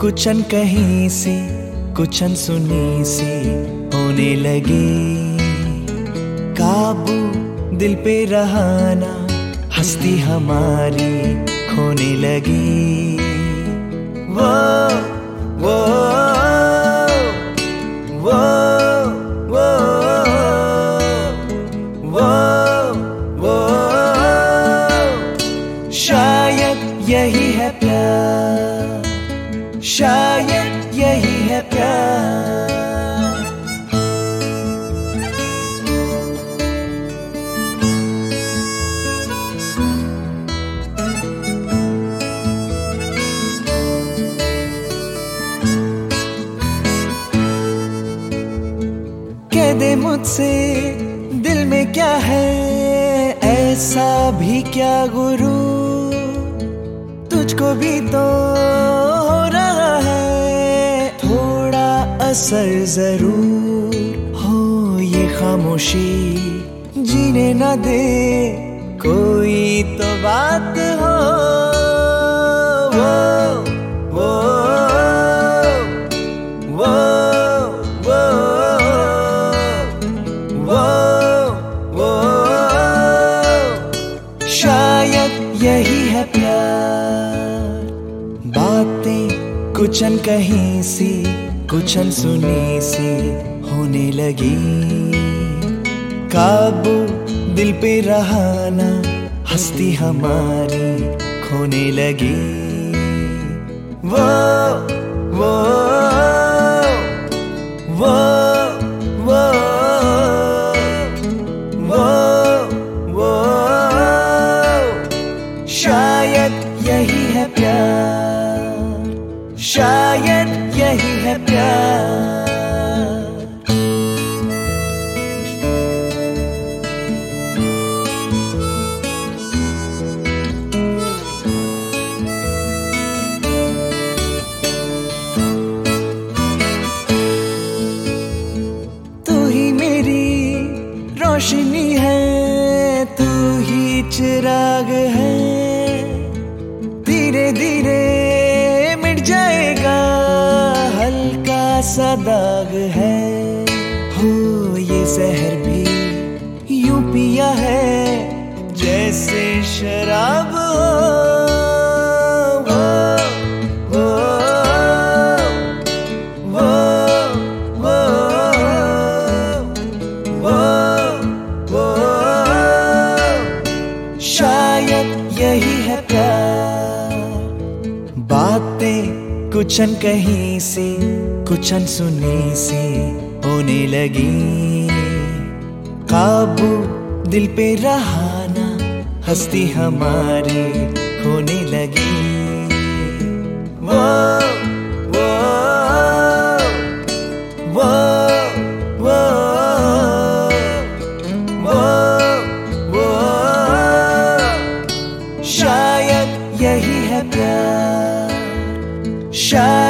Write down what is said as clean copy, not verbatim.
कुछ अनकही सी, कुछ अनसुनी सी होने लगी। काबू दिल पे रहाना, हस्ती हमारी खोने लगी। वो वो वो वो वो वो शायद यही है प्यार, शायद यही है प्यार। कह दे मुझसे दिल में क्या है, ऐसा भी क्या गुरु, तुझको भी तो हो रहा है थोड़ा असर जरूर। हो ये खामोशी जीने ना दे, कोई तो बात हो। वो वो वो वो वो वो शायद यही है प्यार। बातें कुछ अनकही सी, कुछ अनसुनी सी होने लगी। काबू दिल पे रहाना, हस्ती हमारी खोने लगी। वो वो वो वो वो वो शायद यही है प्यार, शायद यही है प्यार। तू ही मेरी रोशनी है, तू ही चिराग है। धीरे धीरे मिट जाएगा, हल्का सा दाग है। हो ये जहर भी यूं पिया है जैसे शराब हो। वो वो वो वो वो शायद यही है प्यार। बातें कुछ अनकही सी, कुछ अनसुनी सी होने लगी। काबू दिल पे रहाना, हस्ती हमारी खोने लगी। वो वो वो वो वो वो शायद यही है प्यार, शायद